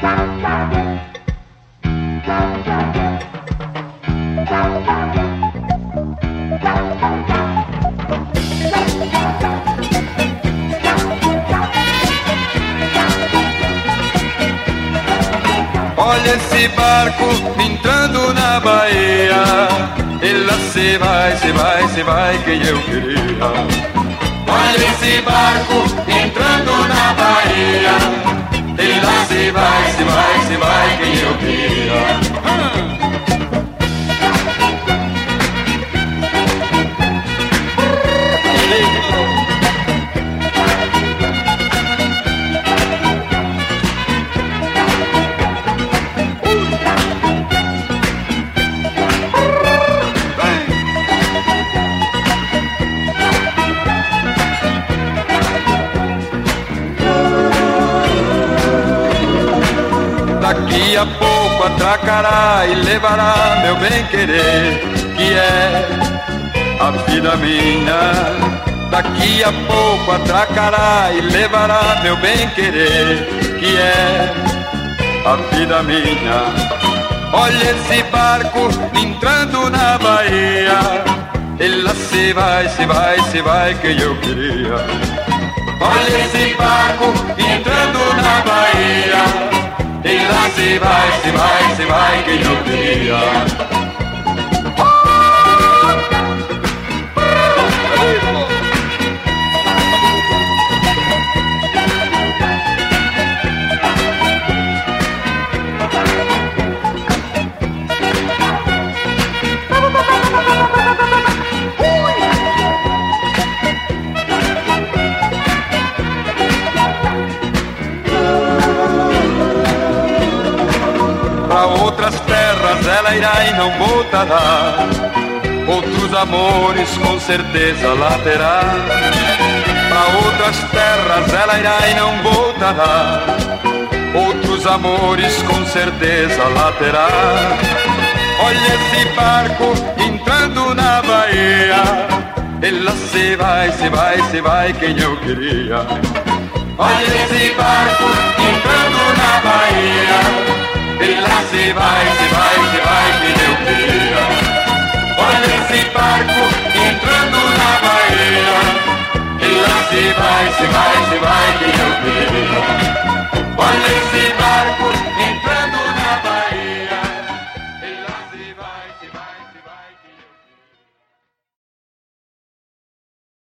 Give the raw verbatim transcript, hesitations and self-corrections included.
Olha esse barco entrando na Bahia, e lá se vai, se vai, se vai quem eu queria. Olha esse barco entrando na Bahia, e lá se vai, se vai, se vai quem eu queria. Daqui a pouco atracará e levará meu bem-querer, que é a vida minha. Daqui a pouco atracará e levará meu bem-querer, que é a vida minha. Olha esse barco entrando na Bahia, e lá se vai, se vai, se vai quem eu queria. Olha esse barco entrando na Bahia, e lá se vai, se vai, se vai quem eu queria. Pra outras terras ela irá e não voltará, outros amores com certeza lá terá. Pra outras terras ela irá e não voltará, outros amores com certeza lá terá. Olha esse barco entrando na Bahia, ela se vai, se vai, se vai quem eu queria. Olha esse barco entrando na Bahia, e lá se vai, se vai, se vai quem eu queria. Olha esse barco entrando na Bahia, e lá se vai, se vai, se vai quem eu queria.